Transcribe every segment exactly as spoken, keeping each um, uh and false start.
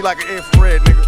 like an infrared, nigga.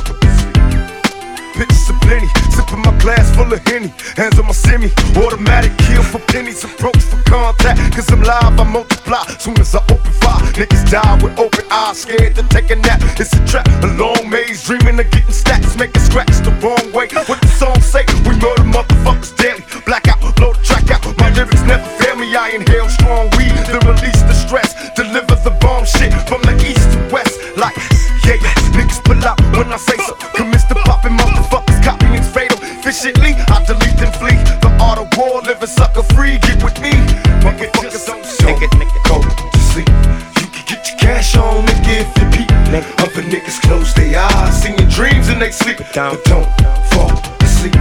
Pictures of plenty, sipping my glass full of Henny. Hands on my semi, automatic kill for pennies. Approach for contact, cause I'm live, I multiply. Soon as I open fire, niggas die with open eyes. Scared to take a nap, it's a trap. A long maze, dreaming of getting stacks. Making scratch the wrong way. What the song say? We murder motherfuckers daily. Blackout, blow the track out. My lyrics never fail me. I inhale strong weed to release the stress. Deliver the bomb shit from the east to west. Like, yeah, yeah, niggas pull out when I say so. Commence to popping motherfuckers, copying's fatal. Efficiently, I delete and flee. The art of war, living sucker free. Get with me, motherfuckers don't nigga, nigga. go to sleep. You can get your cash on, nigga, if you peep. Other niggas close their eyes, seeing dreams and they sleep. But don't fall asleep.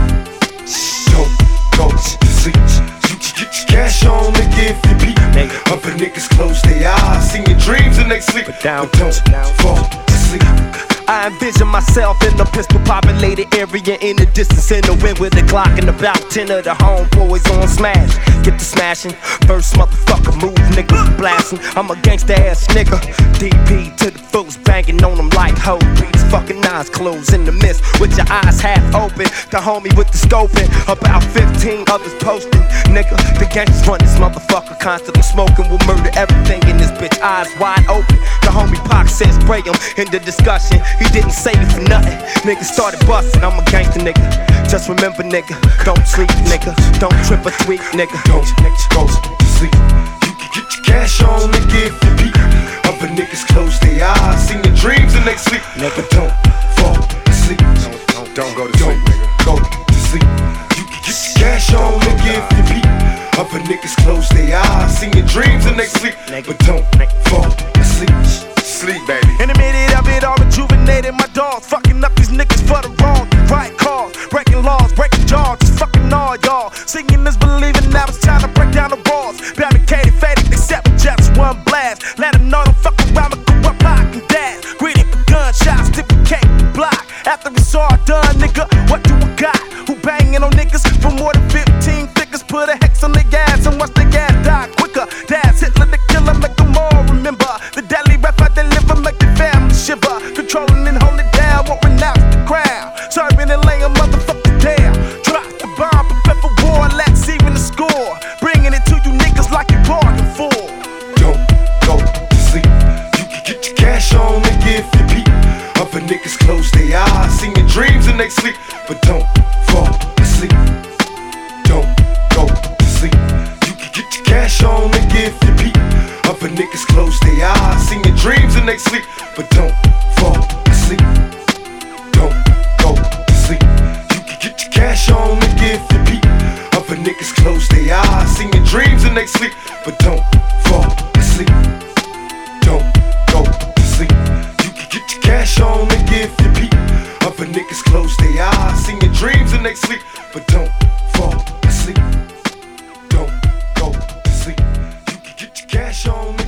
Don't go to sleep. You can get your cash on, nigga, if you peep. Other niggas close their eyes, seeing dreams and they sleep. But don't fall asleep. I envision myself in a pistol populated area in the distance in the wind with a Glock and about ten of the homeboys on smash. Get to smashing, first motherfucker move, nigga blasting. I'm a gangsta ass nigga. D P to the fullest, banging on them like hoe beats. Fucking eyes closed in the mist with your eyes half open. The homie with the scoping, about fifteen others posting. Nigga, the gangsters run this motherfucker, constantly smoking. We'll murder everything in this bitch, eyes wide open. The homie Pac says spray him in the discussion. He didn't say it for nothing. Niggas started bustin', I'm a gangster nigga. Just remember nigga, don't sleep nigga. Don't trip or tweak nigga. Don't go to sleep. You can get your cash on, nigga, if you peep. Other niggas close their eyes, seeing dreams and they sleep. Nigga, don't fall asleep. Don't, don't go to sleep, nigga. Go to sleep. You can get your cash on, nigga, if you peep. Other niggas close their eyes, seeing dreams and they sleep. But don't fall asleep. Sleep, baby. In a minute of it all rejuvenated, my dogs fucking up these niggas for the wrong, right cause, breaking laws, breaking jaws, just fucking all y'all. Singing is believing, now it's time to break down the walls. Barricaded, faded, except with just one blast. Let them know don't fuck around with go up, I can dash. Greedy for gunshots, duplicate the block. After it's all done, nigga, what do I got? Who banging on niggas for more than fifteen figures? Put a hex on the gas and watch the gas die quicker. Dad's Hitler the killer, make them all remember the deadly rap I deliver, make the family shiver. Controlling and hold it down, won't renounce the crown. Serving and laying motherfuckers down. Drop the bomb, prepare for war, let's even the score. Bringing it to you niggas like you bargained for. Don't go to sleep. You can get your cash on, nigga, if you peep. Other niggas close their eyes, seeing dreams and they sleep. But don't fall asleep. Don't go to sleep. You can get your cash on, nigga, if you peep. Other niggas close their eyes, seeing dreams and they sleep. But don't fall asleep. Don't go to sleep. You can get your cash on, nigga, if you peep. Other niggas close their eyes, seeing dreams and they sleep. But don't fall asleep. Don't go to sleep. You can get your cash on, nigga, if you peep. Other niggas close their eyes, seeing dreams and they sleep. But don't fall asleep. Don't go to sleep. You can get your cash on.